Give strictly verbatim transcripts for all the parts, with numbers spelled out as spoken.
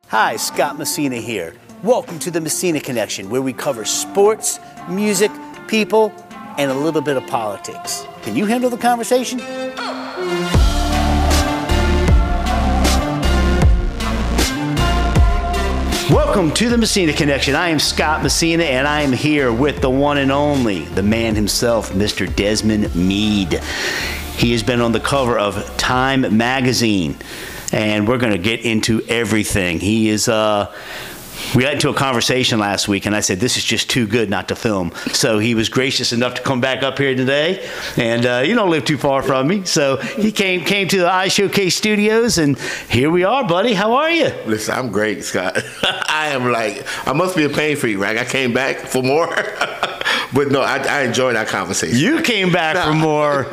Hi, Scott Messina here. Welcome to the Messina Connection, where we cover sports, music, people, and a little bit of politics. Can you handle the conversation? Welcome to the Messina Connection. I am Scott Messina, and I am here with the one and only, the man himself, Mister Desmond Meade. He has been on the cover of Time magazine, and we're going to get into everything. He is, uh, we got into a conversation last week, and I said, this is just too good not to film. So he was gracious enough to come back up here today, and uh, you don't live too far from me. So he came came to the iShowcase Studios, and here we are, buddy. How are you? Listen, I'm great, Scott. I am like, I must be a pain freak, right? I came back for more. But no, I, I enjoyed our conversation. You came back no. for more.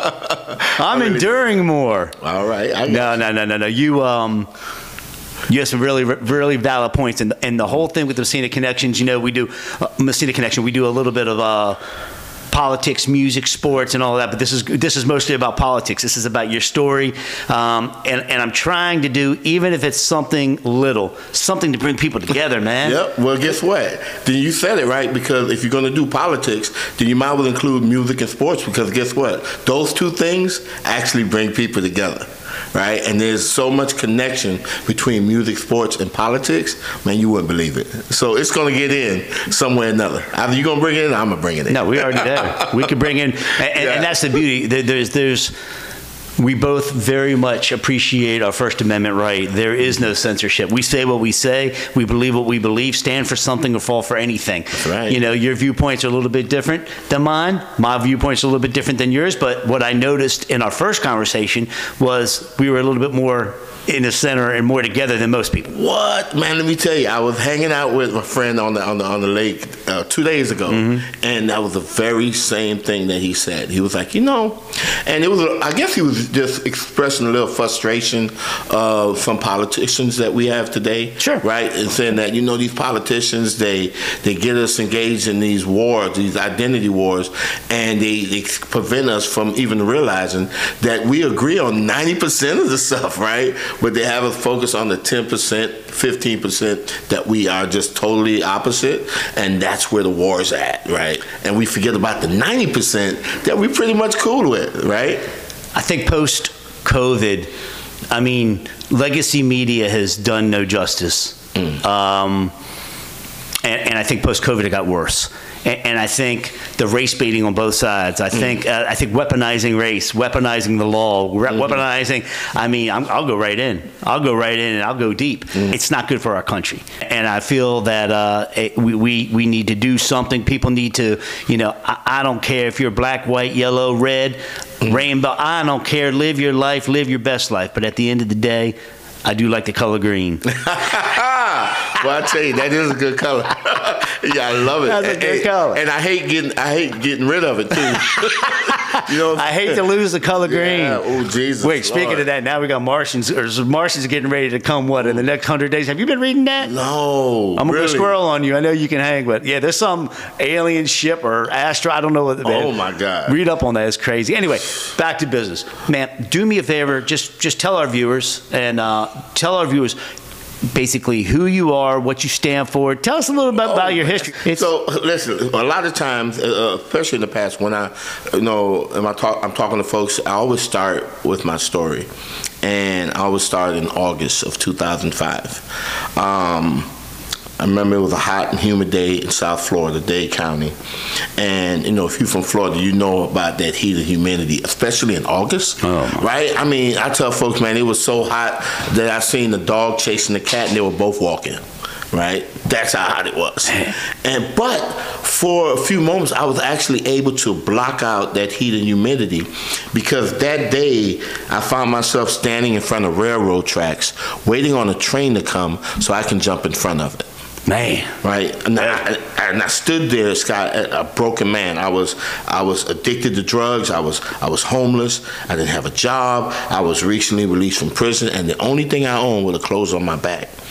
I'm really, enduring more. All right. I no, no, no, no, no. You, um, you have some really, really valid points. And, and the whole thing with the Messina Connections, you know, we do, uh, Messina Connection, we do a little bit of uh, politics, music, sports, and all that. But this is this is mostly about politics. This is about your story. Um, and, and I'm trying to do, even if it's something little, something to bring people together, man. Yep. Well, guess what? Then you said it right, because if you're going to do politics, then you might as well include music and sports, because guess what? Those two things actually bring people together. Right? And there's so much connection between music, sports, and politics, man, you wouldn't believe it. So it's going to get in somewhere or another. Either you're going to bring it in, or I'm going to bring it in. No, we already there. We could bring in, and, yeah. and that's the beauty. There's, there's, we both very much appreciate our First Amendment right. There is no censorship. We say what we say. We believe what we believe. Stand for something or fall for anything. That's right. You know, your viewpoints are a little bit different than mine. My viewpoints are a little bit different than yours. But what I noticed in our first conversation was we were a little bit more in the center and more together than most people. What, man? Let me tell you, I was hanging out with my friend on the on the on the lake uh, two days ago, mm-hmm. and that was the very same thing that he said. He was like, you know, and it was, I guess he was just expressing a little frustration of some politicians that we have today, sure, right? And saying that, you know, these politicians, they they get us engaged in these wars, these identity wars, and they, they prevent us from even realizing that we agree on ninety percent of the stuff, right? But they have us focus on the ten percent, fifteen percent that we are just totally opposite, and that's where the war is at, right? And we forget about the ninety percent that we pretty much cool with, right? I think post-COVID, I mean, legacy media has done no justice. Mm. Um, and, and I think post-COVID it got worse. And, and I think the race baiting on both sides. I think mm. uh, I think weaponizing race, weaponizing the law, re- mm-hmm. weaponizing. I mean, I'm, I'll go right in. I'll go right in and I'll go deep. Mm. It's not good for our country. And I feel that uh, it, we, we we need to do something. People need to, you know, I, I don't care if you're black, white, yellow, red, mm. rainbow. I don't care. Live your life. Live your best life. But at the end of the day, I do like the color green. Well, I tell you, that is a good color. Yeah, I love it. That's a good and, color. And I hate getting, I hate getting rid of it too. You know, I hate to lose the color green. Yeah. Oh, Jesus. Wait, speaking Lord. of that, now we got Martians. Or Martians are getting ready to come. What in the next hundred days? Have you been reading that? No. I'm gonna really? go squirrel on you. I know you can hang, but yeah, there's some alien ship or astro. I don't know what. Oh my God. Read up on that. It's crazy. Anyway, back to business, man. Do me a favor. Just just tell our viewers and uh, tell our viewers. Basically, who you are, what you stand for. Tell us a little bit about oh, your history. It's so, listen, a lot of times, uh, especially in the past, when I, you know, am I talk, I'm talking to folks, I always start with my story. And I always start in August of two thousand five. Um, I remember it was a hot and humid day in South Florida, Dade County. And, you know, if you're from Florida, you know about that heat and humidity, especially in August, oh, right? I mean, I tell folks, man, it was so hot that I seen the dog chasing the cat and they were both walking, right? That's how hot it was. And but for a few moments, I was actually able to block out that heat and humidity, because that day I found myself standing in front of railroad tracks, waiting on a train to come so I can jump in front of it. Man, right? And I, and I stood there, Scott, a broken man. I was, I was addicted to drugs. I was, I was homeless. I didn't have a job. I was recently released from prison, and the only thing I owned were the clothes on my back.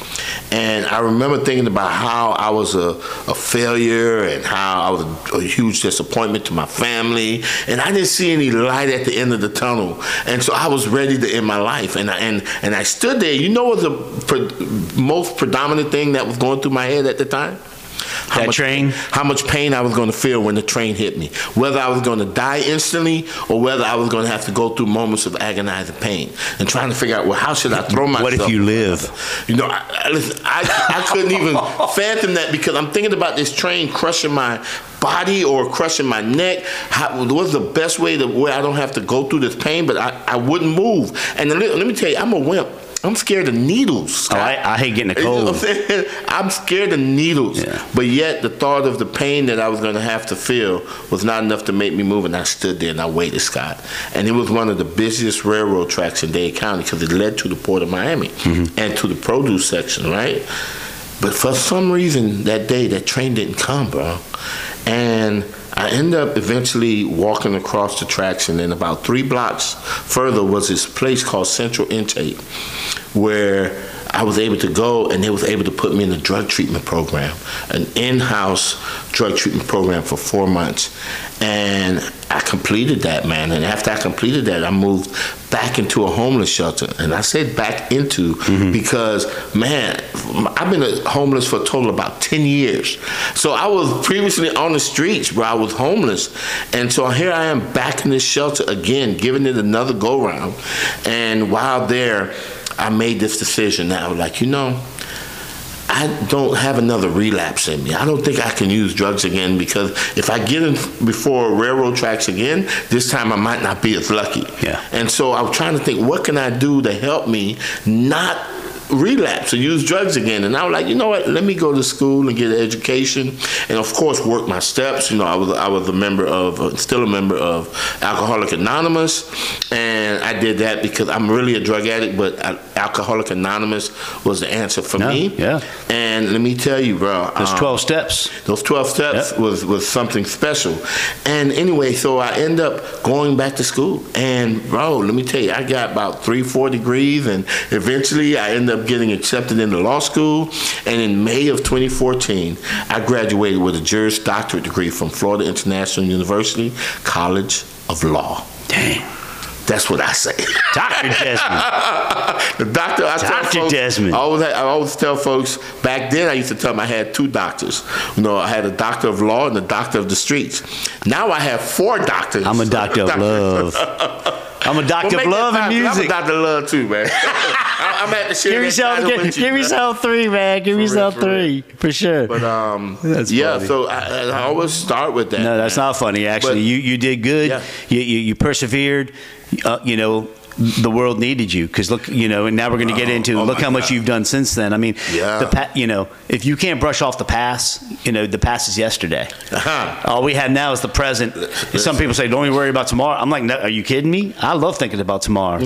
And I remember thinking about how I was a, a failure and how I was a, a huge disappointment to my family. And I didn't see any light at the end of the tunnel. And so I was ready to end my life. And I, and, and I stood there. You know what the pre- most predominant thing that was going through my head at the time? How that much, train? How much pain I was going to feel when the train hit me. Whether I was going to die instantly or whether I was going to have to go through moments of agonizing pain and trying to figure out, well, how should I throw myself? What if you live? You know, I, I, listen, I, I couldn't even fathom that because I'm thinking about this train crushing my body or crushing my neck. How, what's the best way to where I don't have to go through this pain, but I, I wouldn't move. And let, let me tell you, I'm a wimp. I'm scared of needles. Oh, I, I hate getting a cold. You know what I'm saying? I'm scared of needles. Yeah. But yet the thought of the pain that I was going to have to feel was not enough to make me move. And I stood there and I waited, Scott. And it was one of the busiest railroad tracks in Dade County because it led to the Port of Miami mm-hmm. and to the produce section, right? But for some reason that day, that train didn't come, bro. And I ended up eventually walking across the tracks, and then about three blocks further was this place called Central Intake, where I was able to go, and they was able to put me in a drug treatment program, an in-house drug treatment program for four months. And I completed that, man. And after I completed that, I moved back into a homeless shelter. And I said back into mm-hmm. because, man, I've been homeless for a total of about ten years. So I was previously on the streets where I was homeless. And so here I am back in this shelter again, giving it another go-round. And while there, I made this decision that I was like, you know, I don't have another relapse in me. I don't think I can use drugs again because if I get in before railroad tracks again, this time I might not be as lucky. Yeah. And so I was trying to think, what can I do to help me not relapse or use drugs again? And I was like, you know what, let me go to school and get an education and of course work my steps. You know, I was I was a member of still a member of Alcoholics Anonymous, and I did that because I'm really a drug addict, but Alcoholics Anonymous was the answer for no, me. Yeah. And let me tell you, bro, those um, twelve steps. Those twelve steps yep. was was something special. And anyway, so I end up going back to school, and bro, let me tell you, I got about three, four degrees, and eventually I ended up getting accepted into law school. And in May of twenty fourteen, I graduated with a Juris Doctorate degree from Florida International University College of Law. Dang. That's what I say. Doctor Desmond. The doctor, I tell Doctor folks, Desmond. I always, I always tell folks, back then I used to tell them I had two doctors. You know, I had a doctor of law and a doctor of the streets. Now I have four doctors. I'm a doctor of love. I'm a doctor well, of love and music. I'm a doctor of love too, man. I'm at the share give that yourself, title give, with you, give yourself three, man. Give for yourself real, for three, real. for sure. But um, that's yeah. funny. So I, I always start with that. No, that's man. not funny. Actually, But, you you did good. Yeah. You, you you persevered. Uh, you know. The world needed you because look, you know, and now we're going to get into oh, oh look how much God. you've done since then. I mean, yeah. the pa- you know, if you can't brush off the past, you know, the past is yesterday. Uh-huh. All we have now is the present. And some people say, "Don't even worry about tomorrow." I'm like, no, "Are you kidding me? I love thinking about tomorrow."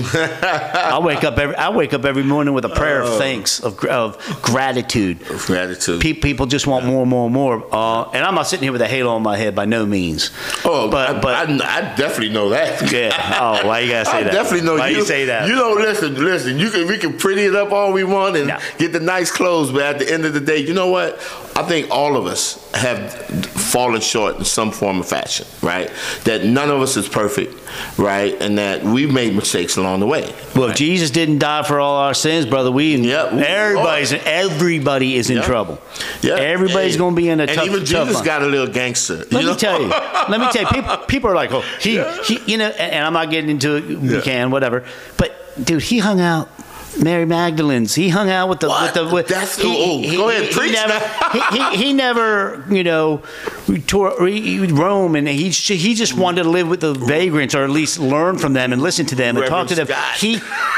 I wake up every I wake up every morning with a prayer oh. of thanks, of of gratitude. Of gratitude. Pe- people just want more and more and more. Uh, and I'm not sitting here with a halo on my head by no means. Oh, but I, but I, I definitely know that. yeah. Oh, why you gotta say I that? definitely know why you. you say that? You know, listen, listen. You can we can pretty it up all we want and No. get the nice clothes, but at the end of the day, you know what? I think all of us have fallen short in some form or fashion, right? That none of us is perfect, right? And that we've made mistakes along the way. Well, right? if Jesus didn't die for all our sins, brother, we Yep. everybody's everybody is in Yep. trouble. Yeah. Everybody's Hey. going to be in a and tough. even tough Jesus one. got a little gangster. Let you me know? tell you. Let me tell you. People, people are like, oh, he, Yeah. he, you know, and, and I'm not getting into it. We Yeah. can, whatever. But dude, he hung out. Mary Magdalene's. He hung out with the What? with the. With, That's he, oh, he, go ahead, he, preach he never, now. he, he, he never, you know, tore Rome, and he he just wanted to live with the vagrants, or at least learn from them and listen to them and talk to them. Reverend Scott. He,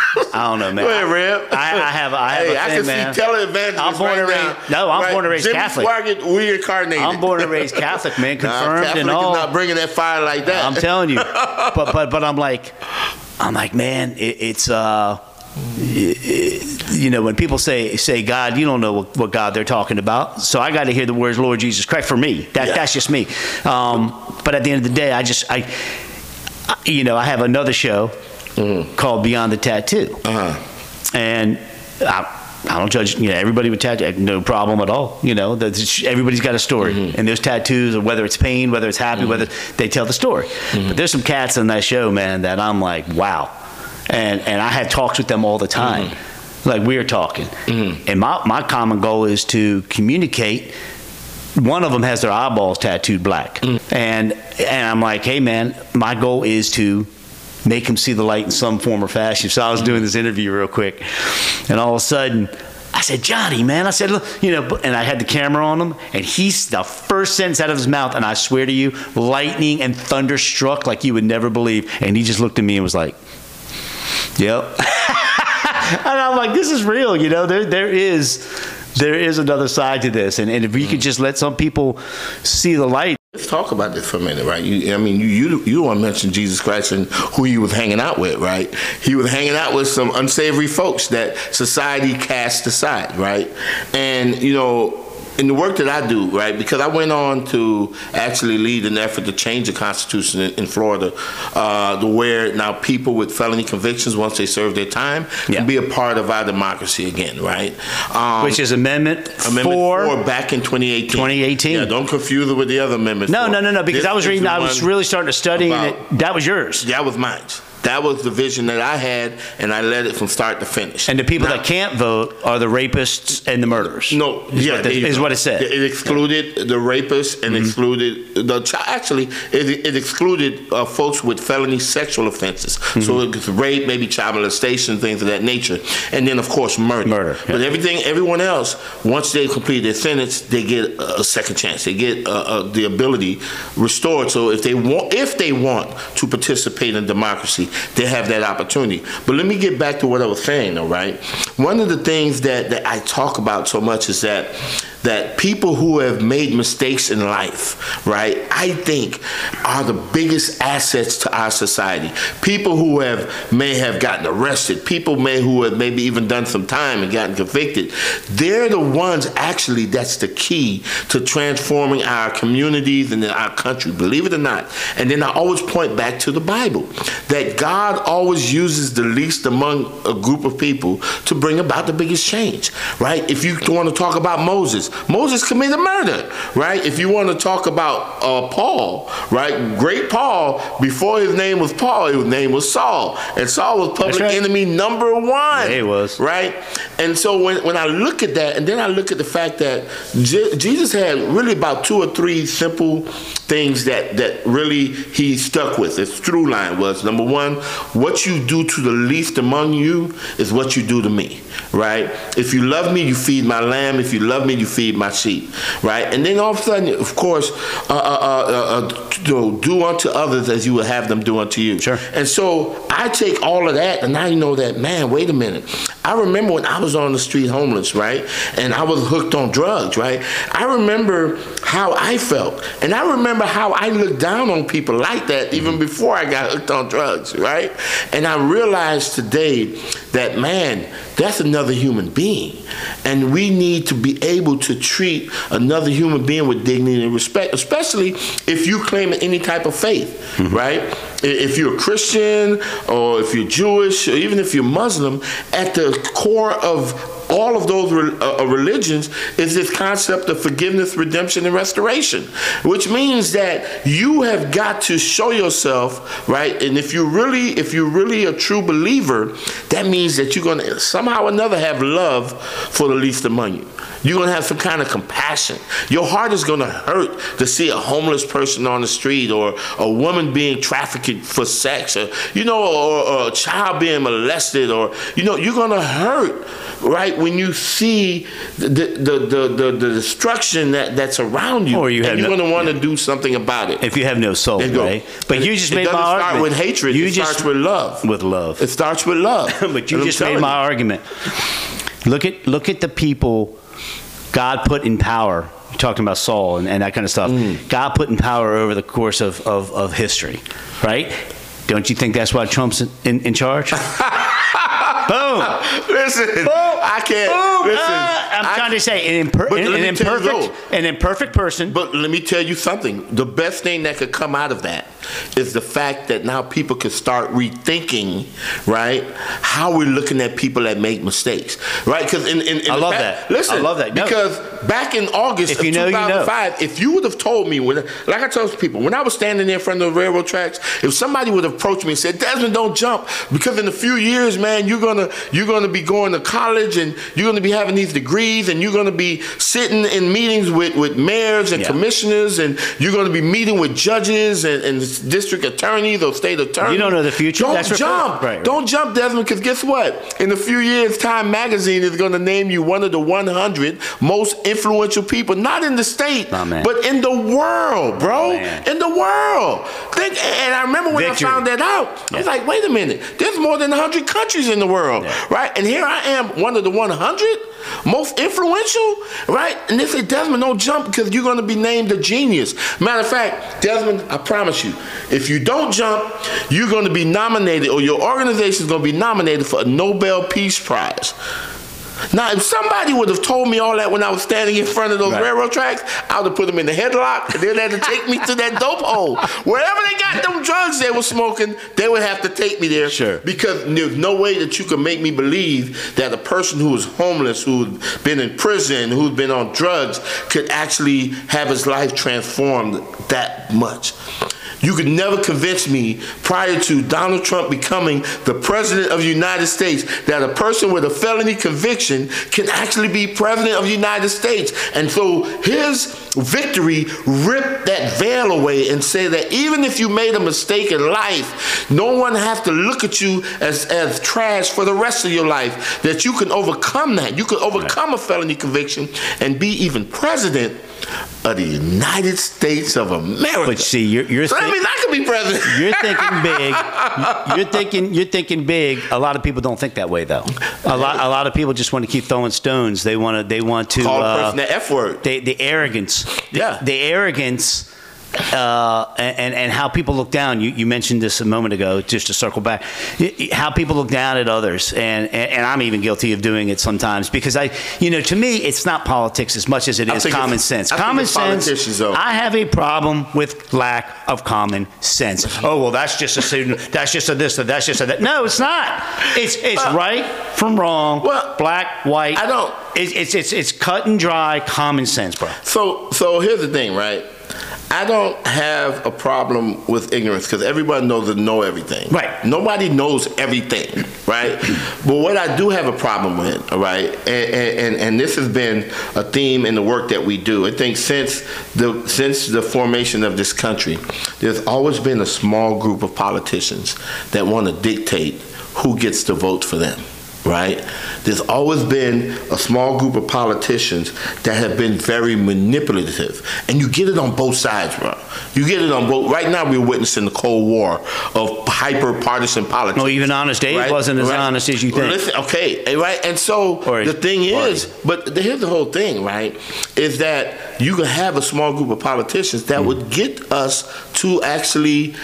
I don't know, man. Go ahead, Reb. I, I have, I have Hey, a I thing, can man. see televangelist I'm born right and now. raised. No, I'm Right. born and raised Jimmy Catholic. Swaggart reincarnated. I'm born and raised Catholic, man, confirmed nah, Catholic and all. is not bringing that fire like that. I'm telling you, but but but I'm like, I'm like, man, it, it's uh, it, you know, when people say say God, you don't know what, what God they're talking about. So I got to hear the words Lord Jesus Christ for me. That Yeah. that's just me. Um, but at the end of the day, I just I, I you know, I have another show Mm-hmm. called Beyond the Tattoo, Uh-huh. and I, I don't judge, you know, everybody with tattoos, no problem at all. You know, that's, everybody's got a story. Mm-hmm. And those tattoos, whether it's pain, whether it's happy, mm-hmm. whether they tell the story. Mm-hmm. But there's some cats on that show, man, that I'm like, wow. And and I had talks with them all the time. Mm-hmm. Like we were talking. Mm-hmm. And my, my common goal is to communicate. One of them has their eyeballs tattooed black. Mm-hmm. And and I'm like, hey, man, my goal is to make him see the light in some form or fashion. So I was doing this interview real quick, and all of a sudden, I said, Johnny, man, I said, look, you know, and I had the camera on him, and he's the first sentence out of his mouth, and I swear to you, lightning and thunder struck like you would never believe. And he just looked at me and was like, yep. And I'm like, this is real, you know, there there is there is another side to this. And, and if we could just let some people see the light. Let's talk about this for a minute, right? You, I mean, you you you want to mention Jesus Christ and who he was hanging out with, right? He was hanging out with some unsavory folks that society cast aside, right? And, you know, in the work that I do, right, because I went on to actually lead an effort to change the Constitution in, in Florida, uh, to where now people with felony convictions, once they serve their time, yeah. can be a part of our democracy again, right? Um, Which is Amendment, Amendment four, four back in twenty eighteen. twenty eighteen. Yeah, don't confuse it with the other amendments. No, no, no, no, because this I was reading, I was really starting to study, and it, that was yours. That was mine. That was the vision that I had, and I led it from start to finish. And the people now, that can't vote are the rapists and the murderers. No, is yeah, what the, is what it said. It excluded the rapists and mm-hmm. excluded the child. Actually, it, it excluded uh, folks with felony sexual offenses. Mm-hmm. So it's rape, maybe child molestation, things of that nature, and then of course murder. Murder. Yeah. But everything, everyone else, once they complete their sentence, they get a second chance. They get uh, uh, the ability restored. So if they want, if they want to participate in democracy, they have that opportunity. But let me get back to what I was saying, though, right? One of the things that, that I talk about so much is that that people who have made mistakes in life, right, I think are the biggest assets to our society. People who have may have gotten arrested, people may who have maybe even done some time and gotten convicted, they're the ones actually that's the key to transforming our communities and our country, believe it or not. And then I always point back to the Bible, that God always uses the least among a group of people to bring about the biggest change, right? If you want to talk about Moses, Moses committed murder, right? If you want to talk about uh, Paul, right? Great Paul, before his name was Paul, his name was Saul. And Saul was public right. enemy number one. Yeah, he was. Right? And so when, when I look at that, and then I look at the fact that Je- Jesus had really about two or three simple things that, that really he stuck with. His through line was, number one, what you do to the least among you is what you do to me, right? If you love me, you feed my lamb. If you love me, you feed my sheep, right? And then all of a sudden, of course, uh, uh, uh, uh, do unto others as you would have them do unto you. Sure. And so I take all of that, and now you know that, man, wait a minute. I remember when I was on the street homeless, right? And I was hooked on drugs, right? I remember how I felt. And I remember how I looked down on people like that even before I got hooked on drugs, right? And I realized today that, man, that's another human being. And we need to be able to treat another human being with dignity and respect, especially if you claim any type of faith, mm-hmm. right? If you're a Christian, or if you're Jewish, or even if you're Muslim, at the core of all of those uh, religions is this concept of forgiveness, redemption, and restoration, which means that you have got to show yourself, right? And if you're really, if you're really a true believer, that means that you're going to somehow or another have love for the least among you. You're going to have some kind of compassion. Your heart is going to hurt to see a homeless person on the street, or a woman being trafficked for sex, or, you know, or, or a child being molested, or, you know, you're going to hurt, right, when you see the the, the, the, the destruction that, that's around you. Or you have and you're no, going to want to yeah. do something about it. If you have no soul, right? But and you just it, made it my argument. It doesn't start argument. with hatred. You it just, starts with love. With love. It starts with love. But you just made my you. argument. Look at look at the people God put in power. You're talking about Saul and, and that kind of stuff. Mm. God put in power over the course of, of, of history, right? Don't you think that's why Trump's in, in charge? Boom. Listen, Boom. I can't. Boom. Listen, Uh, I'm I, trying to say an, imper- But an, let an me tell you, imperfect, an imperfect person. But let me tell you something. The best thing that could come out of that is the fact that now people can start rethinking, right, how we're looking at people that make mistakes, right? Because in, in, in I the love fact, that. Listen, I love that. No. Because back in August If of you know, two you know. thousand five, if you would have told me, when, like I told people, when I was standing there in front of the railroad tracks, if somebody would have approached me and said, Desmond, don't jump, because in a few years, man, you're gonna you're gonna be going to college and you're gonna be having these degrees and you're gonna be sitting in meetings with, with mayors and Yeah. commissioners and you're gonna be meeting with judges and, and district attorneys or state attorneys. You don't know the future. Don't That's jump. right, right. Don't jump, Desmond, because guess what? In a few years, Time Magazine is gonna name you one of the one hundred most influential people, not in the state, Oh, man. but in the world, bro. Oh, man. In the world. Think, and I remember when Victory. I found that out, I was Yeah. like, wait a minute, there's more than one hundred countries in the world, Yeah. right? And here I am, one of the one hundred most influential, right? And they say, Desmond, don't jump because you're going to be named a genius. Matter of fact, Desmond, I promise you, if you don't jump, you're going to be nominated, or your organization is going to be nominated for a Nobel Peace Prize. Now, if somebody would have told me all that when I was standing in front of those Right. railroad tracks, I would have put them in the headlock, and they'd have to take me to that dope hole. Wherever they got them drugs they were smoking, they would have to take me there. Sure. Because there's no way that you can make me believe that a person who is homeless, who's been in prison, who's been on drugs, could actually have his life transformed that much. You could never convince me prior to Donald Trump becoming the president of the United States that a person with a felony conviction can actually be president of the United States. And so his victory ripped that veil away and say that even if you made a mistake in life, no one has to look at you as, as trash for the rest of your life, that you can overcome that. You can overcome a felony conviction and be even president of the United States of America. But see, you're, you're So that think- means I could be president. You're thinking big. You're thinking. You're thinking big. A lot of people don't think that way, though. A lot. A lot of people just want to keep throwing stones. They want to. They want to. Call a uh, person the F word. They, the arrogance. Yeah. The, the arrogance. Uh, and and how people look down. You, you mentioned this a moment ago. Just to circle back, how people look down at others, and, and and I'm even guilty of doing it sometimes because I, you know, to me, it's not politics as much as it I is think common it's- sense. I think Common it's sense. politicians, though. I have a problem with lack of common sense. Oh well, that's just a student. That's just a this. Or that's just a that. No, it's not. It's it's Well, right from wrong. well, black, white. I don't- It's it's it's it's cut and dry common sense, bro. So, so here's the thing, right? I don't have a problem with ignorance because everybody knows to know everything. Right. Nobody knows everything, right? But what I do have a problem with, all right, and, and, and this has been a theme in the work that we do. I think since the since the formation of this country, there's always been a small group of politicians that want to dictate who gets to vote for them. Right? There's always been a small group of politicians that have been very manipulative. And you get it on both sides, bro. You get it on both. Right now, we're witnessing the Cold War of hyper-partisan politics. No, even Honest Dave right? wasn't as right? honest as you think. Well, listen, okay, right? And so Or- the thing or- is, but here's the whole thing, right? Is that you can have a small group of politicians that mm. would get us to actually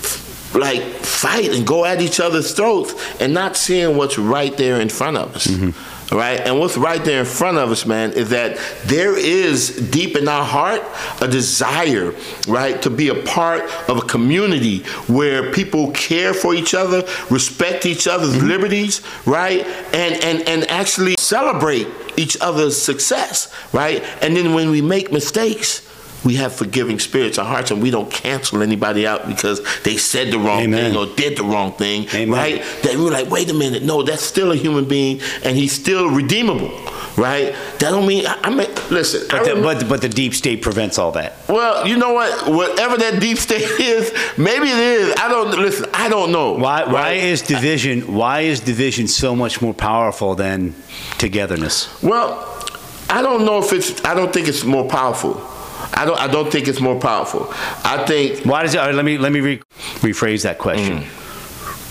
like fight and go at each other's throats and not seeing what's right there in front of us. Mm-hmm. Right? And what's right there in front of us, man, is that there is deep in our heart a desire, right, to be a part of a community where people care for each other, respect each other's mm-hmm. liberties, right? And, and, and actually celebrate each other's success, right? And then when we make mistakes, we have forgiving spirits and hearts, and we don't cancel anybody out because they said the wrong Amen. thing or did the wrong thing, Amen. right? That we're like, wait a minute, no, that's still a human being, and he's still redeemable, right? That don't mean, I, I mean, listen. But I the, remember, but, but the deep state prevents all that. well, you know what? Whatever that deep state is, maybe it is. I don't, listen, I don't know. Why, why right? is division? Why is division so much more powerful than togetherness? Well, I don't know if it's, I don't think it's more powerful. I don't. I don't think it's more powerful. I think. Why does it? All right, let me let me re, rephrase that question. Mm.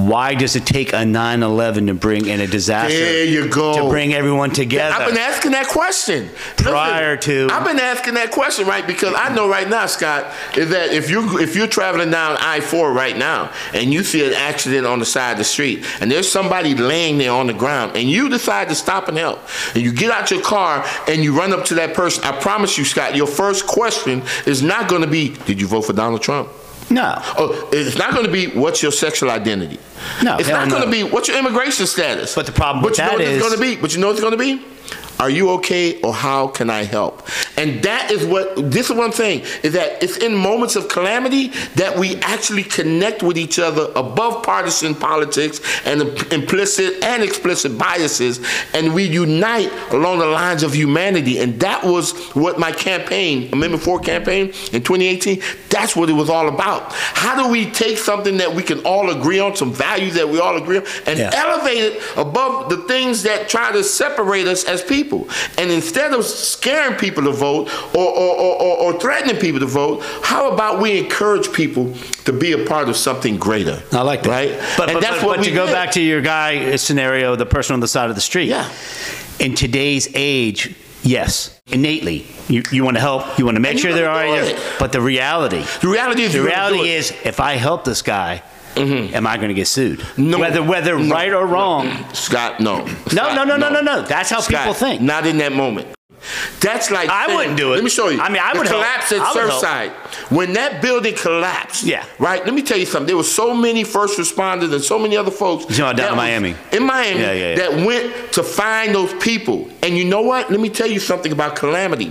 why does it take a nine eleven to bring in a disaster? There you go. To bring everyone together. I've been asking that question. Prior Listen, to. I've been asking that question, right? Because I know right now, Scott, is that if you if you're traveling down I four right now and you see an accident on the side of the street and there's somebody laying there on the ground and you decide to stop and help and you get out your car and you run up to that person, I promise you, Scott, your first question is not going to be, did you vote for Donald Trump? No. Oh, it's not going to be, what's your sexual identity? No. It's not going to be, what's your immigration status? But the problem with that is, it's going to be. But you know what it's going to be? Are you okay, or how can I help? And that is what, this is one thing, is that it's in moments of calamity that we actually connect with each other above partisan politics and implicit and explicit biases, and we unite along the lines of humanity. And that was what my campaign, Amendment four campaign in twenty eighteen, that's what it was all about. How do we take something that we can all agree on, some values that we all agree on, and yeah. elevate it above the things that try to separate us as people? And instead of scaring people to vote or, or, or, or threatening people to vote, how about we encourage people to be a part of something greater? I like that. Right? But, and but, that's but, what but we to go did. back to your guy scenario, the person on the side of the street. Yeah. In today's age, yes, innately, you, you want to help, you want to make And sure they're all right there. But the reality, the reality is, the reality is, if I help this guy, Mm-hmm. am I going to get sued? No. Whether whether no. right or wrong. No. Scott, no. Scott, no, no, no, no, no, no. That's how Scott, people think. Not in that moment. That's like I saying, wouldn't do it. Let me show you. I mean, I the would collapse help. at I would Surfside. When that building collapsed, yeah. right? Let me tell you something. There were so many first responders and so many other folks. You know, down in Miami. In Miami, yeah, yeah, yeah. that went to find those people. And you know what? Let me tell you something about calamity.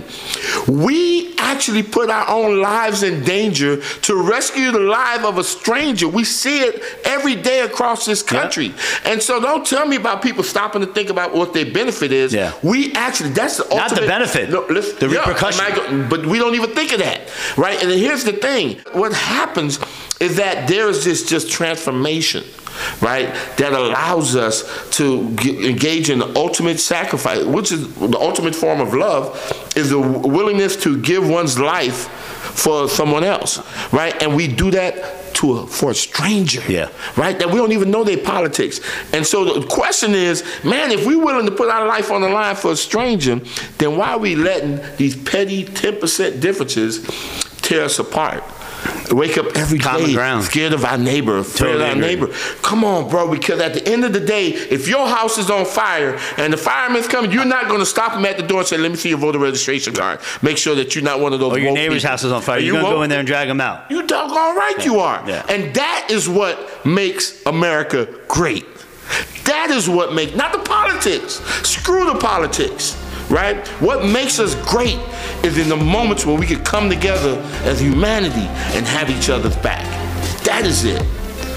We actually put our own lives in danger to rescue the life of a stranger. We see it every day across this country. Yep. And so don't tell me about people stopping to think about what their benefit is. Yeah. We actually, that's the ultimate. Not the benefit, no, listen, the yeah, repercussion. But we don't even think of that, right? And then here's the thing. What happens is that there is this just transformation, right, that allows us to get, engage in the ultimate sacrifice, which is the ultimate form of love, is the willingness to give one's life for someone else, right? And we do that to a, for a stranger, yeah, right? That we don't even know their politics. And so the question is, man, if we're willing to put our life on the line for a stranger, then why are we letting these petty ten percent differences tear us apart? Wake up every Common day ground. scared of our neighbor, afraid Totally of our agree. neighbor. Come on, bro, because at the end of the day, if your house is on fire and the fireman's coming, you're not going to stop him at the door and say, let me see your voter registration card. Make sure that you're not one of those Or your woke neighbor's people. house is on fire. You You're going to woke? go in there and drag them out. You doggone right Yeah. you are. Yeah. And that is what makes America great. That is what makes, not the politics. Screw the politics, right? What makes us great is in the moments where we can come together as humanity and have each other's back. That is it.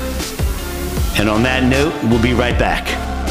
And on that note, we'll be right back.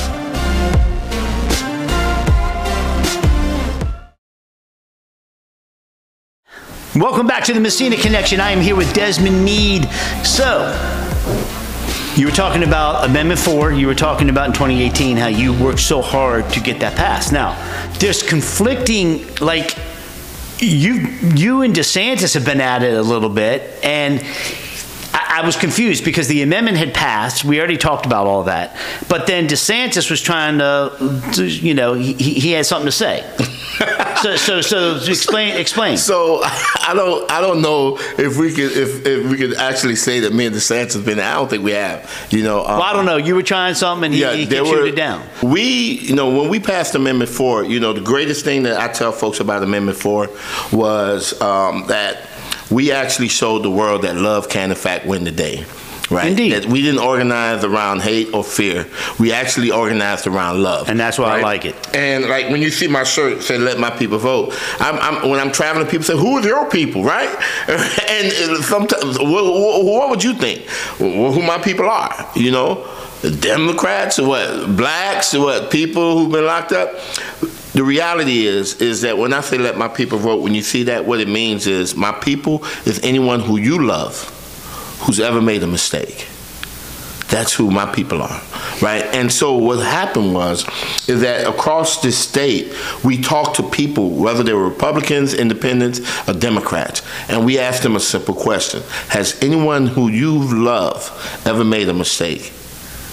Welcome back to the Messina Connection. I am here with Desmond Meade. So, you were talking about Amendment four. You were talking about in twenty eighteen how you worked so hard to get that passed. Now, there's conflicting, like, you you and DeSantis have been at it a little bit, and I, I was confused because the amendment had passed. We already talked about all that. But then DeSantis was trying to, to you know, he, he had something to say. So, so, so explain, explain. So I don't, I don't know if we could, if, if we could actually say that me and DeSantis have been. I don't think we have. You know. Um, well, I don't know. You were trying something, and he, yeah, he there shoot were, it down. We, you know, when we passed Amendment four, you know, the greatest thing that I tell folks about Amendment four was um, that we actually showed the world that love can, in fact, win the day. Right. Indeed. That we didn't organize around hate or fear. We actually organized around love. And that's why right? I like it. And like when you see my shirt say "Let my people vote," I'm, I'm, when I'm traveling, people say, "Who are your people?" Right? And sometimes, what, what would you think? Well, who my people are? You know, the Democrats or what? Blacks or what? People who've been locked up. The reality is, is that when I say "Let my people vote," when you see that, what it means is my people is anyone who you love, who's ever made a mistake. That's who my people are, right? And so what happened was, is that across this state, we talked to people, whether they were Republicans, Independents, or Democrats, and we asked them a simple question. Has anyone who you love ever made a mistake?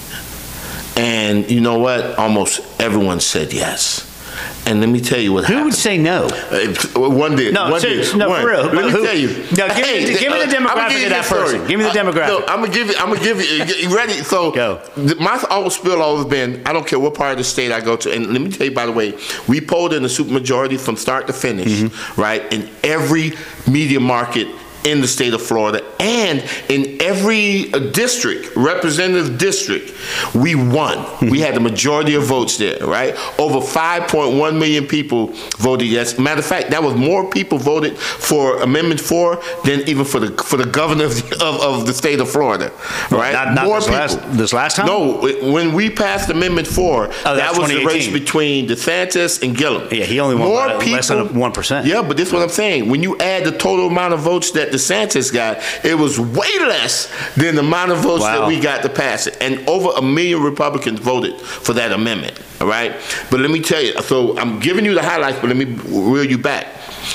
And you know what? Almost everyone said yes. And let me tell you what Who happened. would say no? Uh, one did. No, one serious, did. no, one. for real. Let me Who, tell you. No, give, hey, me, give me the uh, demographic give of you that story. person. Give me the Uh, demographic. no, I'm gonna give you. I'm gonna give you. You ready? So, Go. The, my always spill always been. I don't care what part of the state I go to. And let me tell you, by the way, we polled in the supermajority from start to finish, mm-hmm. right? In every media market in the state of Florida, and in every uh, district, representative district, we won. We had the majority of votes there, right? Over five point one million people voted yes. Matter of fact, that was more people voted for Amendment four than even for the for the governor of the, of, of the state of Florida, right? Not, not more this, people. last, this last time? No, it- when we passed Amendment four, Oh, that was the race twenty eighteen. between DeSantis and Gillum. Yeah, he only won more by less than one percent. Yeah, but this is what I'm saying. When you add the total amount of votes that DeSantis got, it was way less than the amount of votes Wow. that we got to pass it. And over a million Republicans voted for that amendment, all right? But let me tell you, so I'm giving you the highlights, but let me reel you back.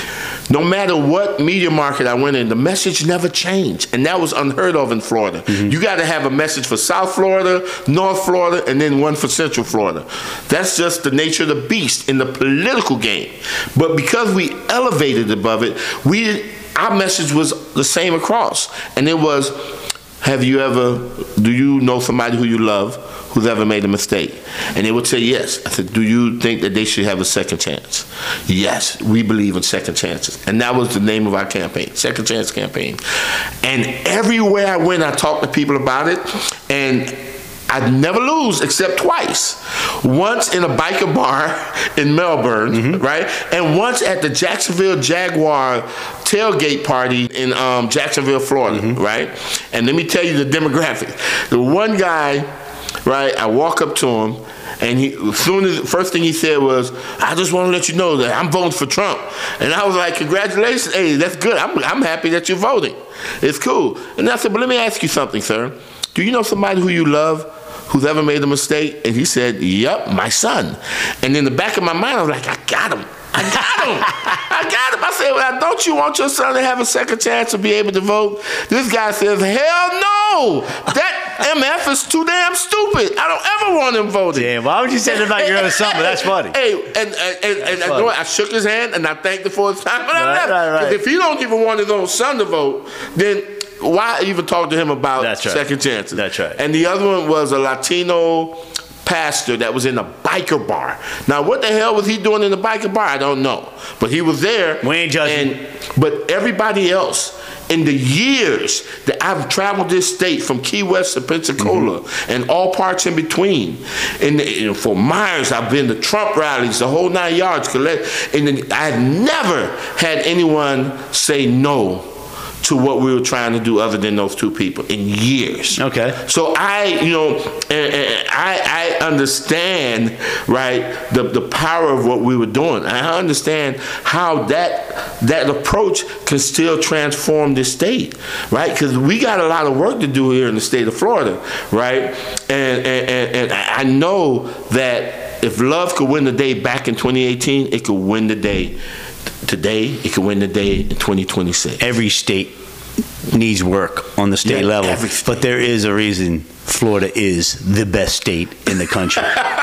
No matter what media market I went in, the message never changed. And that was unheard of in Florida. Mm-hmm. You got to have a message for South Florida, North Florida, and then one for Central Florida. That's just the nature of the beast in the political game. But because we elevated above it, we our message was the same across. And it was, have you ever, do you know somebody who you love who's ever made a mistake? And they would say yes. I said, do you think that they should have a second chance? Yes, we believe in second chances. And that was the name of our campaign, Second Chance Campaign. And everywhere I went, I talked to people about it, and I'd never lose except twice. Once in a biker bar in Melbourne, mm-hmm. right? And once at the Jacksonville Jaguar tailgate party in um, Jacksonville, Florida, mm-hmm. right? And let me tell you the demographic. The one guy, right, I walk up to him, and he, as soon as, first thing he said was, I just want to let you know that I'm voting for Trump. And I was like, congratulations, hey, that's good. I'm, I'm happy that you're voting. It's cool. And I said, but let me ask you something, sir. Do you know somebody who you love who's ever made a mistake? And he said, yep, my son. And in the back of my mind, I was like, I got him. I got him. I got him. I said, well, don't you want your son to have a second chance to be able to vote? This guy says, hell no. That M F is too damn stupid. I don't ever want him voting. Damn, why would you say that about your other son? But that's funny. Hey, and, and, and, and I, know what? I shook his hand and I thanked him for his time. But I Right, left. right, right. If he don't even want his own son to vote, then why even talk to him about That's right. second chances? That's right. And the other one was a Latino pastor that was in a biker bar. Now, what the hell was he doing in the biker bar? I don't know. But he was there. We ain't judging. And, but everybody else, in the years that I've traveled this state from Key West to Pensacola mm-hmm. and all parts in between, and you know, for Myers, I've been to Trump rallies, the whole nine yards. And I've never had anyone say no to what we were trying to do other than those two people in years. Okay. So I, you know, and, and I, I understand, right, the, the power of what we were doing. I understand how that that approach can still transform this state, right? Because we got a lot of work to do here in the state of Florida, right? And, and, and, and I know that if love could win the day back in twenty eighteen, it could win the day today, it could win the day in twenty twenty-six. Every state needs work on the state Yeah, level, every state. but there is a reason Florida is the best state in the country.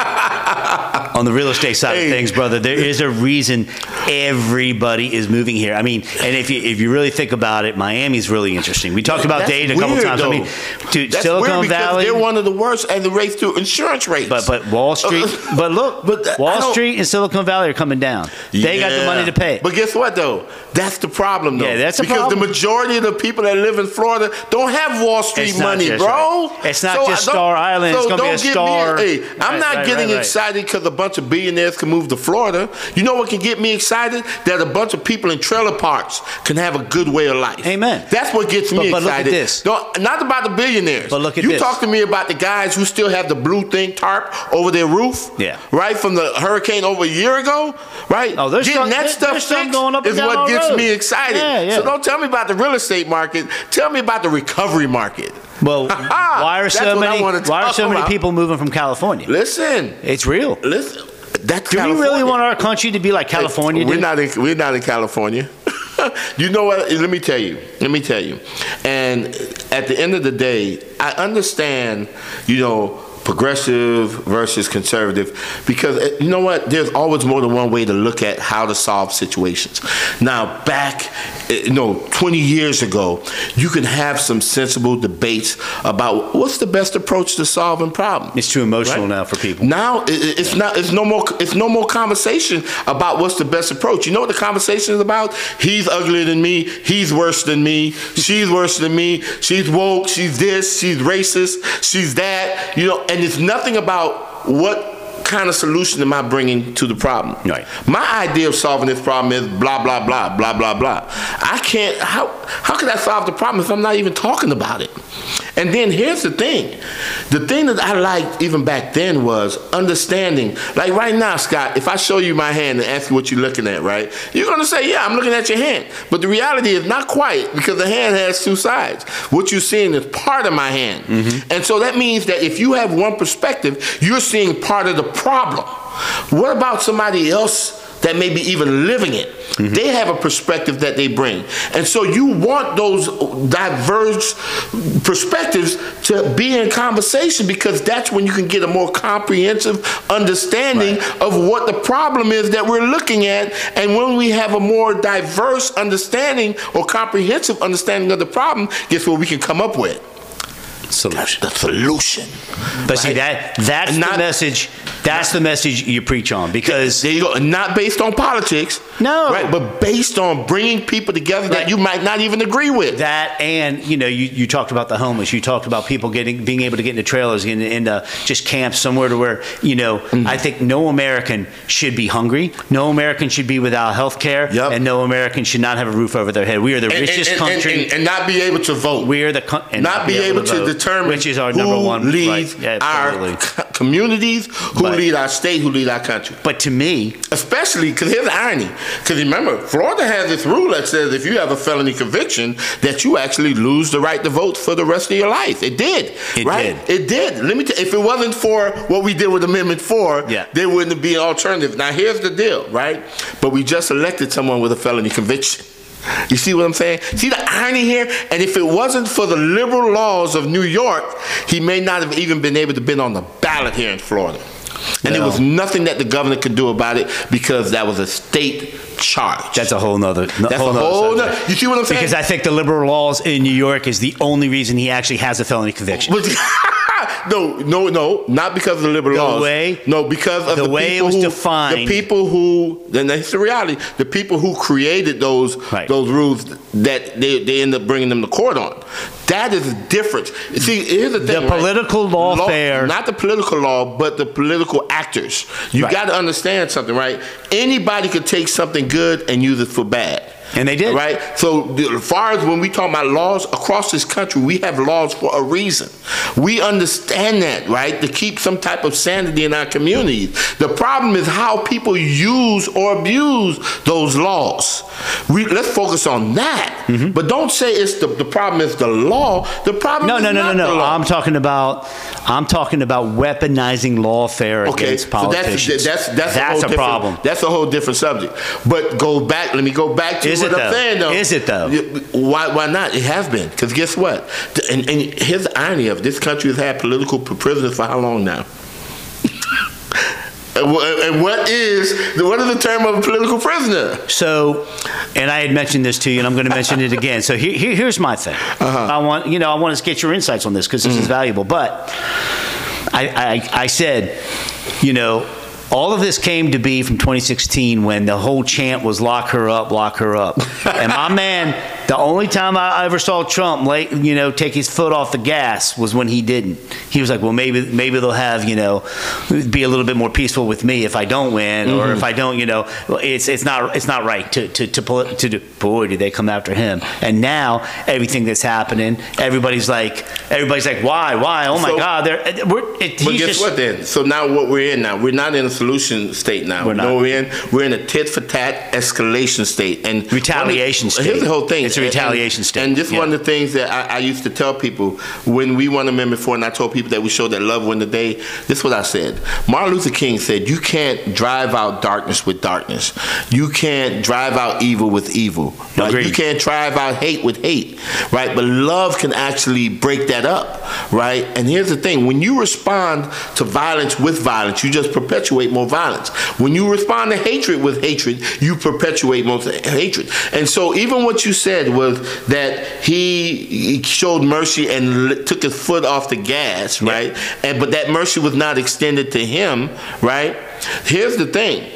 On the real estate side Hey. of things, brother, there is a reason everybody is moving here. I mean, and if you if you really think about it, Miami's really interesting. We talked about That's Dade a couple weird, times. I mean, though. dude, That's Silicon weird because Valley. they're one of the worst and the rates to insurance rates. But but Wall Street, but look, But that- I Wall don't- Street and Silicon Valley are coming down. They got the Yeah. money to pay. But guess what though? That's the problem though. Yeah, that's the because problem. the majority of the people that live in Florida don't have Wall Street It's not money, just bro. right. It's not So just I don't- Star Island. So It's gonna be don't a get Star- Me, hey, I'm Right, not right, getting right, right. excited because a bunch of billionaires can move to Florida. You know what can get me excited? That a bunch of people in trailer parks can have a good way of life. Amen. That's what gets me But- but look at excited. this. Don't, not about the billionaires. But look at you this. talk to me about the guys who still have the blue thing tarp over their roof. Yeah. Right from the hurricane over a year ago. Right. Oh, there's Getting some- that there- stuff there's some fixed going up and is down what our gets road. me excited. Yeah, yeah. So don't tell me about the real estate market. Tell me about the recovery market. Well, why are That's so what I many wanna why are talk so many about. people moving from California? Listen. It's real. Listen. That's Do we California. really want our country to be like California? We're dude? not in, we're not in California. You know what? Let me tell you. Let me tell you. And at the end of the day, I understand, you know, progressive versus conservative, because you know what? There's always more than one way to look at how to solve situations. Now, back, you know, twenty years ago, you could have some sensible debates about what's the best approach to solving problems. It's too emotional right? now for people. Now it's yeah. not. It's no more. It's no more conversation about what's the best approach. You know what the conversation is about? He's uglier than me. He's worse than me. She's worse than me. She's woke. She's this. She's racist. She's that. You know, and it's nothing about what kind of solution am I bringing to the problem. Right. My idea of solving this problem is blah blah blah blah blah blah. I can't. How how can I solve the problem if I'm not even talking about it? And then here's the thing. The thing that I liked even back then was understanding. Like right now, Scott, if I show you my hand and ask you what you're looking at, right? You're going to say, yeah, I'm looking at your hand. But the reality is not quite, because the hand has two sides. What you're seeing is part of my hand. Mm-hmm. And so that means that if you have one perspective, you're seeing part of the problem. What about somebody else that may be even living it? Mm-hmm. They have a perspective that they bring. And so you want those diverse perspectives to be in conversation, because that's when you can get a more comprehensive understanding right. of what the problem is that we're looking at. And when we have a more diverse understanding or comprehensive understanding of the problem, guess what we can come up with? Solution. The solution. But right? see, that that's not, the message. That's not, the message you preach on, because there you go. Not based on politics. No. Right, but based on bringing people together right. that you might not even agree with. That, and you know, you, you talked about the homeless. You talked about people getting being able to get into trailers, into, into just camps somewhere to where, you know, mm-hmm. I think no American should be hungry. No American should be without health care. Yep. And no American should not have a roof over their head. We are the and, richest and, country. And, and, and not be able to vote. We are the co- and not, not be able, able to, to determine which is our who number one leads right. yeah, our communities, who but, lead our state, who lead our country. But to me, especially because here's the irony. Because remember, Florida has this rule that says if you have a felony conviction, that you actually lose the right to vote for the rest of your life. It did. It right? did. It did. Let me tell you, if it wasn't for what we did with Amendment four, yeah. there wouldn't be an alternative. Now here's the deal, right? But we just elected someone with a felony conviction. You see what I'm saying? See the irony here? And if it wasn't for the liberal laws of New York, he may not have even been able to be on the ballot here in Florida. And no. there was nothing that the governor could do about it, because that was a state charge. That's a whole nother. No, That's whole a whole nother. You see what I'm saying? Because I think the liberal laws in New York is the only reason he actually has a felony conviction. No, no, no, not because of the liberal the laws. Way, no, because of the, the way people it was who, defined. The people who, then that's the reality. The people who created those right. those rules that they they end up bringing them to court on. That is different. See, here's the thing. The political right? lawfare. Not the political law, but the political actors. You right. got to understand something, right? Anybody could take something good and use it for bad. And they did. Right? So as far as when we talk about laws across this country, we have laws for a reason. We understand that, right? To keep some type of sanity in our communities. The problem is how people use or abuse those laws. We let's focus on that. Mm-hmm. But don't say it's the the problem is the law. The problem no, is no, no, not no, no, the no. law. I'm talking about I'm talking about weaponizing lawfare okay, against politicians. So that's that's that's, that's a, a problem. That's a whole different subject. But go back. Let me go back to is what it I'm though? saying. Though. Is it though? Why? Why not? It has been. Because guess what? And, and here's the irony of it. This country has had political prisoners for how long now? And what is what is the term of a political prisoner? So, and I had mentioned this to you, and I'm going to mention it again. So here, here, here's my thing. Uh-huh. I want you know I want to get your insights on this, because this mm-hmm. is valuable. But I, I I said, you know, all of this came to be from twenty sixteen, when the whole chant was "lock her up, lock her up," and my man. The only time I ever saw Trump, late, you know, take his foot off the gas was when he didn't. He was like, "Well, maybe, maybe they'll have, you know, be a little bit more peaceful with me if I don't win, mm-hmm. or if I don't, you know, it's it's not it's not right to to to pull to do." Boy, did they come after him! And now everything that's happening, everybody's like, everybody's like, "Why, why? Oh my so, God!" They're we're. It, but he's guess just, what? Then, so now what we're in now, we're not in a solution state now. We're not. No, we're in we're in a tit for tat escalation state and retaliation of, state. Here's the whole thing. It's it's a retaliation and, state. And this is yeah. one of the things that I, I used to tell people when we won Amendment four, and I told people that we showed that love win the day. This is what I said. Martin Luther King said, you can't drive out darkness with darkness. You can't drive out evil with evil. Right? You can't drive out hate with hate, right? But love can actually break that up, right? And here's the thing. When you respond to violence with violence, you just perpetuate more violence. When you respond to hatred with hatred, you perpetuate more hatred. And so even what you said was that he, he showed mercy and took his foot off the gas, right? Yep. And but that mercy was not extended to him, right? Here's the thing.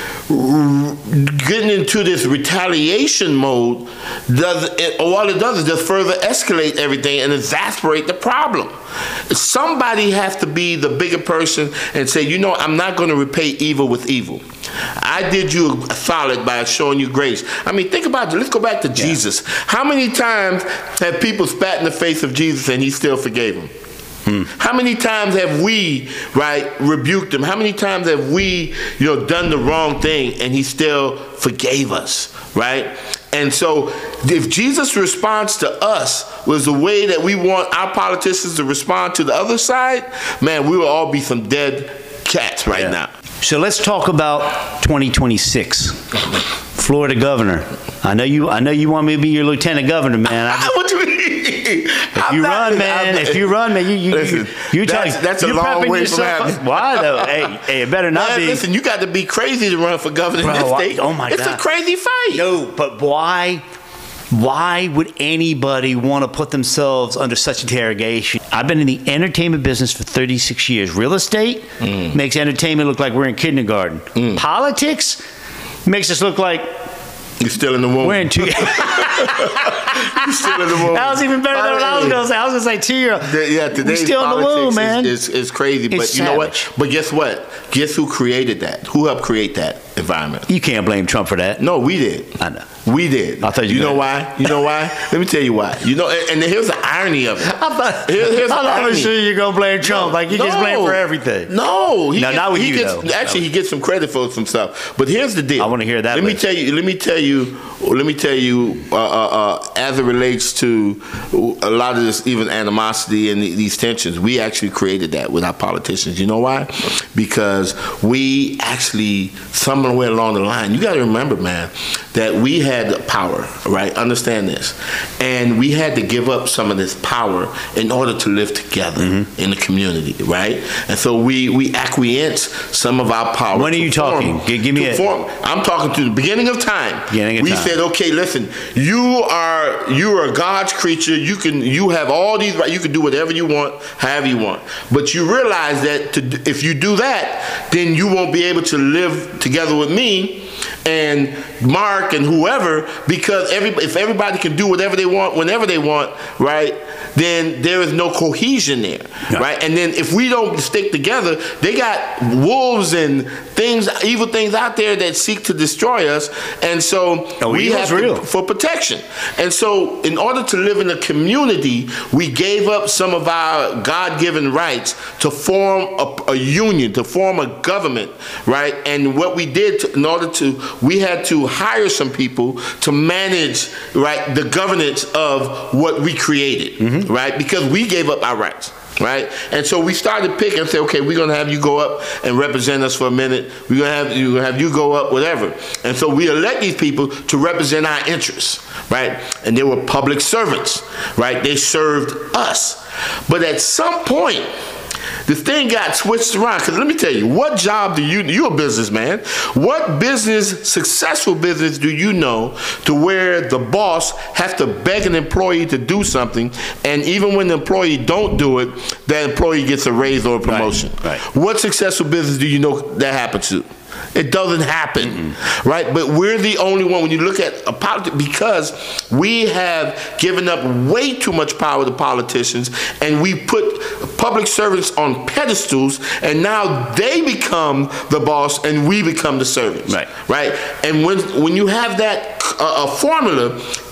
Getting into this retaliation mode, does it, all it does is just further escalate everything and exasperate the problem. Somebody has to be the bigger person and say, you know, I'm not going to repay evil with evil. I did you a solid by showing you grace. I mean, think about it. Let's go back to yeah. Jesus. How many times have people spat in the face of Jesus and he still forgave them? Hmm. How many times have we, right, rebuked him? How many times have we, you know, done the wrong thing and he still forgave us, right? And so if Jesus' response to us was the way that we want our politicians to respond to the other side, man, we will all be some dead cats right yeah. now. So let's talk about twenty twenty-six. Florida governor. I know you. I know you want me to be your lieutenant governor, man. I just, what do you mean? If I'm you not, run, man. I'm, if you run, man, you you listen, you, you that's, tell, that's a long way from happening. Why though? Hey, hey, it better not man, be. Listen, you got to be crazy to run for governor Bro, in this state. Oh my it's God, it's a crazy fight. No, but why? Why would anybody want to put themselves under such interrogation? I've been in the entertainment business for thirty-six years. Real estate mm. makes entertainment look like we're in kindergarten. Mm. Politics makes us look like you're still in the womb. We're in two. You're still in the womb. That was even better than what I was going to say. I was going to say two-year-old. Yeah, today's still in the womb, man. Is, is, is crazy, but it's you savage. know what? But guess what? Guess who created that? Who helped create that environment? You can't blame Trump for that. No, we did. I know. We did. I thought you. You know why? You know why? Let me tell you why. You know, and, and here's the irony of it. I thought. Here, here's I'm the not irony. sure you're gonna blame Trump. Like he no, gets blamed for everything. No, he no, gets, not with he you gets, though. Actually, he gets some credit for some stuff. But here's the deal. I want to hear that. Let list. me tell you. Let me tell you. Let me tell you. Uh, uh, uh, as it relates to a lot of this, even animosity and these tensions, we actually created that with our politicians. You know why? Because we actually, somewhere along the line, you got to remember, man, that we had power, right? Understand this. And we had to give up some of this power in order to live together mm-hmm. in the community, right? And so we, we acquiesce some of our power. When are you form, talking? Give me a... Form. I'm talking to the beginning of time. Beginning of we time. said, okay, listen, you are you are God's creature. You can you have all these rights. You can do whatever you want, however you want. But you realize that to, if you do that, then you won't be able to live together with me and Mark and whoever, because every, if everybody can do whatever they want whenever they want, right, then there is no cohesion there, yeah. right? And then if we don't stick together, they got wolves and things, evil things out there that seek to destroy us, and so oh, we have to, for protection. And so in order to live in a community, we gave up some of our God-given rights to form a, a union, to form a government, right? And what we did to, in order to, we had to hire some people to manage, right, the governance of what we created, mm-hmm. right? Because we gave up our rights. Right, and so we started picking and say, okay, we're gonna have you go up and represent us for a minute. We're gonna have you have you go up, whatever. And so we elect these people to represent our interests, right? And they were public servants, right? They served us, but at some point, the thing got switched around. Because let me tell you, what job do you, you're a businessman, what business, successful business do you know to where the boss has to beg an employee to do something, and even when the employee don't do it, that employee gets a raise or a promotion? Right, right. What successful business do you know that happens to? It doesn't happen, mm-hmm. right? But we're the only one, when you look at a politics, because we have given up way too much power to politicians, and we put public servants on pedestals, and now they become the boss and we become the servants, right? Right? And when when you have that uh, a formula,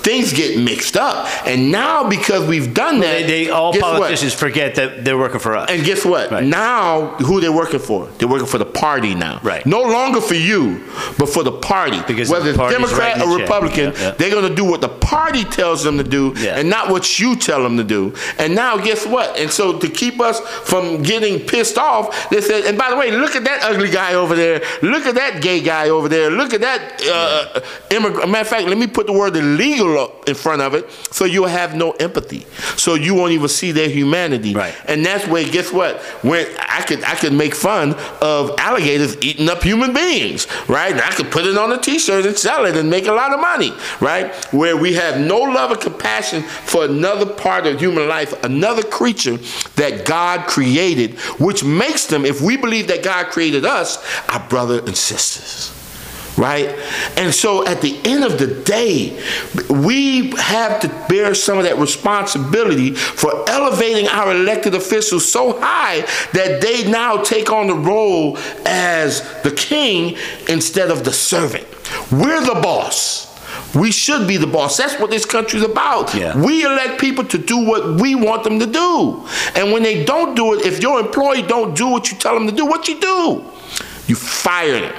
things get mixed up. And now because we've done that, They, they all guess what? politicians forget that they're working for us. And guess what? Right. Now, who they're working for? They're working for the party now. Right. No longer for you, but for the party. Because whether the it's party's Democrat writing or the check. Republican, Yeah, yeah. they're going to do what the party tells them to do, Yeah. and not what you tell them to do. And now, guess what? And so to keep us from getting pissed off, they said, and by the way, look at that ugly guy over there. Look at that gay guy over there. Look at that uh, immigrant. Matter of fact, let me put the word illegal up in front of it so you'll have no empathy. So you won't even see their humanity. Right. And that's where, guess what? When I could I could make fun of alligators eating up human beings, right? And I could put it on a t-shirt and sell it and make a lot of money, right? Where we have no love or compassion for another part of human life, another creature that God created, which makes them, if we believe that God created us, our brother and sisters. Right? And so at the end of the day, we have to bear some of that responsibility for elevating our elected officials so high that they now take on the role as the king instead of the servant. We're the boss. We should be the boss. That's what this country's about. Yeah. We elect people to do what we want them to do. And when they don't do it, if your employee don't do what you tell them to do, what you do? You fire them.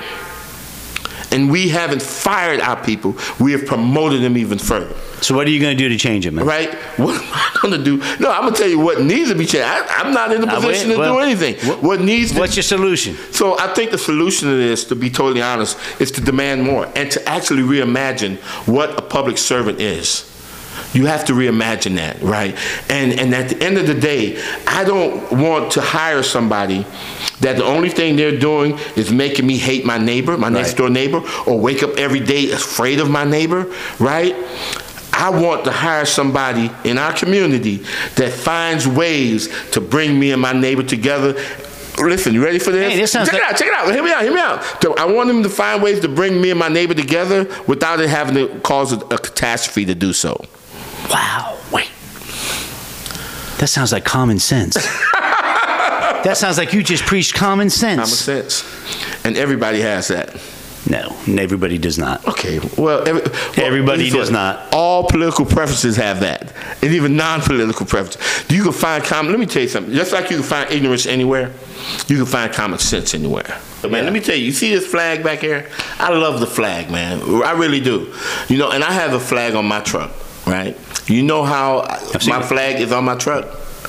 And we haven't fired our people. We have promoted them even further. So what are you going to do to change it, man? Right? What am I going to do? No, I'm going to tell you what needs to be changed. I, I'm not in a Uh, position wait, to well, do anything. What, what needs to, What's your solution? So I think the solution to this, to be totally honest, is to demand more and to actually reimagine what a public servant is. You have to reimagine that, right? And and at the end of the day, I don't want to hire somebody that the only thing they're doing is making me hate my neighbor, my Right. next door neighbor, or wake up every day afraid of my neighbor, right? I want to hire somebody in our community that finds ways to bring me and my neighbor together. Listen, you ready for this? Hey, this sounds check like- it out, check it out. Hear me out, hear me out. So I want him to find ways to bring me and my neighbor together without it having to cause a, a catastrophe to do so. Wow. Wait. That sounds like common sense. That sounds like you just preached common sense. Common sense. And everybody has that. No, and everybody does not. Okay, well, every, well Everybody listen, does not. All political preferences have that, and even non-political preferences. You can find common. Let me tell you something. Just like you can find ignorance anywhere, you can find common sense anywhere. But man, let me tell you. You see this flag back here? I love the flag, man. I really do. You know, and I have a flag on my truck, right? You know how my it. flag is on my truck?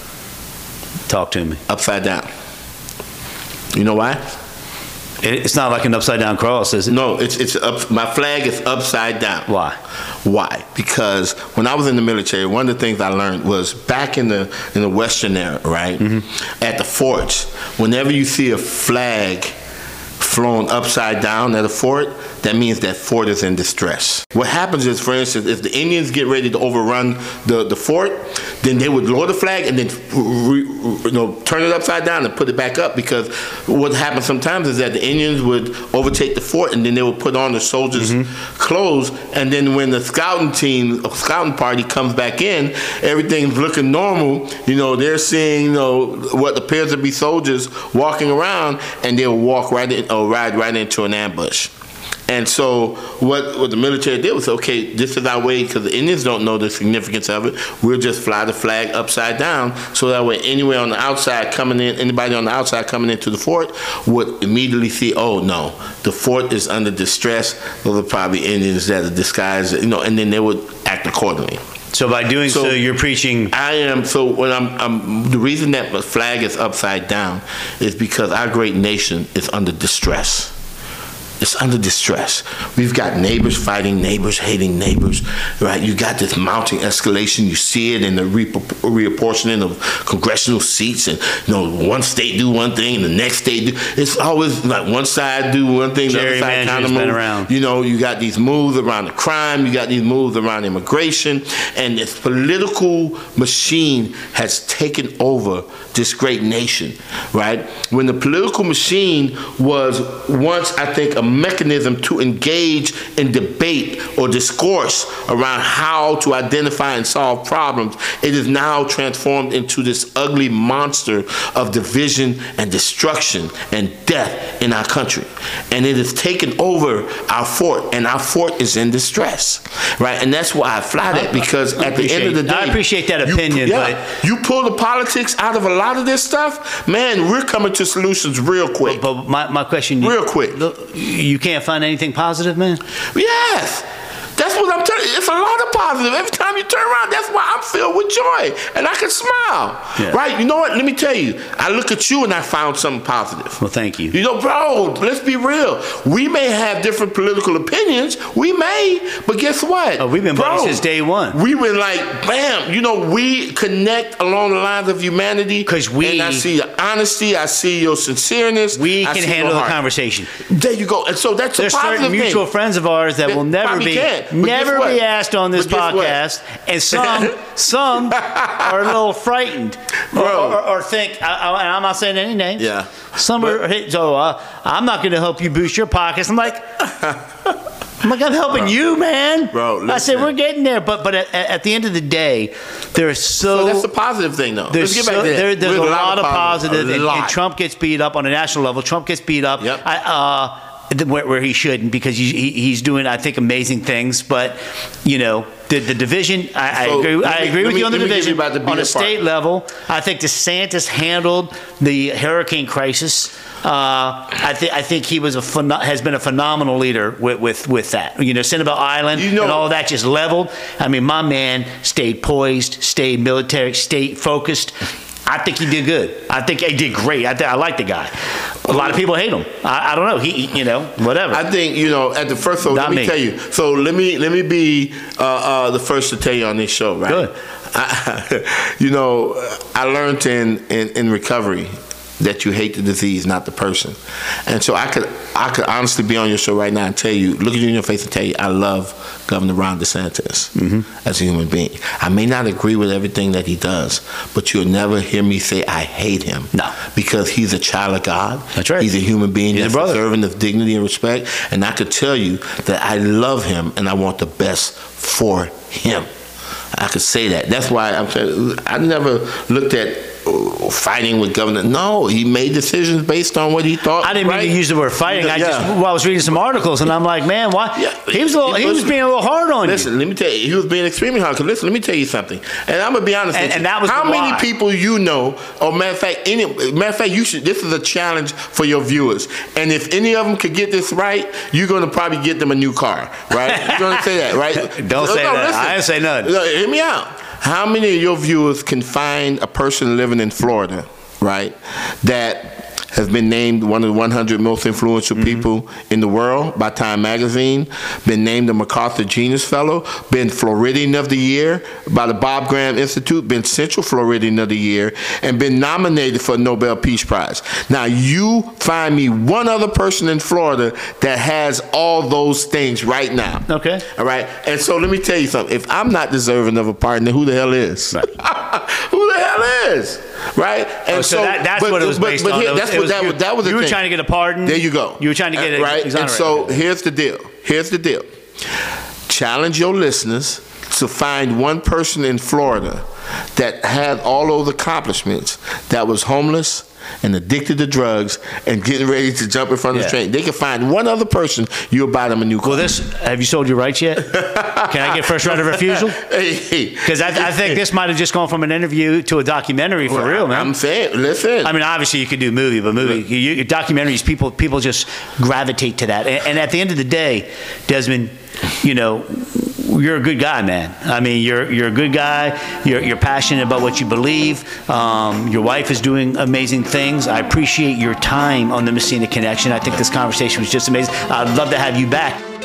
Talk to me. Upside down. You know why? It- It's not like an upside down cross, is it? No, it's it's up. My flag is upside down. Why? Why? Because when I was in the military, one of the things I learned was back in the in the Western era, right? Mm-hmm. At the forts, whenever you see a flag flown upside down at a fort, that means that fort is in distress. What happens is, for instance, if the Indians get ready to overrun the, the fort, then they would lower the flag and then re, you know, turn it upside down and put it back up, because what happens sometimes is that the Indians would overtake the fort and then they would put on the soldiers' mm-hmm. clothes, and then when the scouting team, or scouting party comes back in, everything's looking normal. You know, they're seeing, you know, what appears to be soldiers walking around, and they'll walk right in, or ride right into an ambush. And so what, what the military did was, okay, this is our way, because the Indians don't know the significance of it. We'll just fly the flag upside down, so that way anywhere on the outside coming in, anybody on the outside coming into the fort would immediately see, oh no, the fort is under distress. Those are probably Indians that are disguised, you know, and then they would act accordingly. So by doing so, So, you're preaching. I am, so when I'm, I'm, the reason that the flag is upside down is because our great nation is under distress. It's under distress. We've got neighbors fighting neighbors, hating neighbors, right? You got this mounting escalation. You see it in the re reapportioning of congressional seats, and you know, one state do one thing, and the next state do. It's always like one side do one thing, the other side kind of move. Around. You know, you got these moves around the crime. You got these moves around immigration, and this political machine has taken over this great nation, right? When the political machine was once, I think, a mechanism to engage in debate or discourse around how to identify and solve problems, it is now transformed into this ugly monster of division and destruction and death in our country. And it has taken over our fort, and our fort is in distress, right? And that's why I fly that, because at the end of the day, I appreciate that you, opinion, yeah, but you pull the politics out of a lot of this stuff, man, we're coming to solutions real quick. But, but my, my question, real quick, you can't find anything positive, man? Yes. That's what I'm telling you. It's a lot of positive. Every time you turn around, that's why I'm filled with joy. And I can smile. Yeah. Right? You know what? Let me tell you. I look at you and I found something positive. Well, thank you. You know, bro, let's be real. We may have different political opinions. We may. But guess what? Oh, we've been buddies since day one. We've been like, bam. You know, we connect along the lines of humanity. Because we... And I see your honesty. I see your sincereness. We I can handle the conversation. There you go. And so that's There's a positive certain mutual thing. friends of ours that, that will never be... Can. Never be asked on this podcast, and some some are a little frightened, or, or, or think. I, I, and I'm not saying any names. Yeah. Some but, are so uh, I'm not going to help you boost your pockets. I'm like, I'm like I'm helping bro, you, man. Bro, listen. I said we're getting there, but but at, at the end of the day, there's so, so that's a positive thing, though. There's Let's get back so, to that. there, there's a, a lot, lot of positive, positive and, and Trump gets beat up on a national level. Trump gets beat up. Yep. I, uh, Where, where he shouldn't, because he, he's doing, I think, amazing things. But you know, the, the division, I, so I agree. I me, agree with me, you on the division. The on a state part. level, I think DeSantis handled the hurricane crisis. Uh, I think I think he was a phen- has been a phenomenal leader with with, with that. You know, Sanibel Island you know, and all of that just leveled. I mean, my man stayed poised, stayed military, stayed focused. I think he did good. I think he did great. I, th- I like the guy. A lot of people hate him. I, I don't know. He, he, you know, whatever. I think, you know, at the first, so Not let me, me tell you. So let me let me be uh, uh, the first to tell you on this show, right? Good. I, you know, I learned in, in, in recovery that you hate the disease, not the person. And so I could I could honestly be on your show right now and tell you, look at you in your face and tell you, I love Governor Ron DeSantis mm-hmm. as a human being. I may not agree with everything that he does, but you'll never hear me say I hate him. No. Because he's a child of God. That's right. He's a human being he's that's deserving of dignity and respect. And I could tell you that I love him and I want the best for him. I could say that. That's why I'm saying I never looked at fighting with Governor. No, he made decisions based on what he thought. I didn't right? mean to use the word fighting. I yeah. just well, I was reading some articles and I'm like, man, why? Yeah. He was a little, he, he was being a little hard on listen, you. Listen, let me tell you, he was being extremely hard. Cause listen, let me tell you something. And I'm gonna be honest and, with you. And that was how many why. people you know? Or matter of fact, any matter of fact, you should. This is a challenge for your viewers. And if any of them could get this right, you're gonna probably get them a new car, right? You're gonna say that, right? Don't so, say no, that. Listen. I didn't say nothing. Look, hear me out. How many of your viewers can find a person living in Florida, right, that has been named one of the one hundred most influential mm-hmm. people in the world by Time Magazine, been named a MacArthur Genius Fellow, been Floridian of the Year by the Bob Graham Institute, been Central Floridian of the Year, and been nominated for a Nobel Peace Prize. Now, you find me one other person in Florida that has all those things right now. Okay. All right? And so let me tell you something. If I'm not deserving of a partner, who the hell is? Right. Who the hell is? Right? And oh, so, so that, that's but, what it was but, based but on. Here, was, that's what was, that, you, was, that was the You were thing. trying to get a pardon. There you go. You were trying to get uh, it right. And so here's the deal. Here's the deal. Challenge your listeners to find one person in Florida that had all those accomplishments, that was homeless and addicted to drugs and getting ready to jump in front of yeah. the train. They can find one other person, you'll buy them a new car. Well, this, have you sold your rights yet? Can I get first right of refusal? Because I, I think this might have just gone from an interview to a documentary for well, real, man. I'm saying, listen. I mean, obviously you could do movie, but movie, you, documentaries, people people just gravitate to that. And, and at the end of the day, Desmond, you know, you're a good guy, man. I mean, you're you're a good guy. You're you're passionate about what you believe. Um, your wife is doing amazing things. I appreciate your time on the Messina Connection. I think this conversation was just amazing. I'd love to have you back.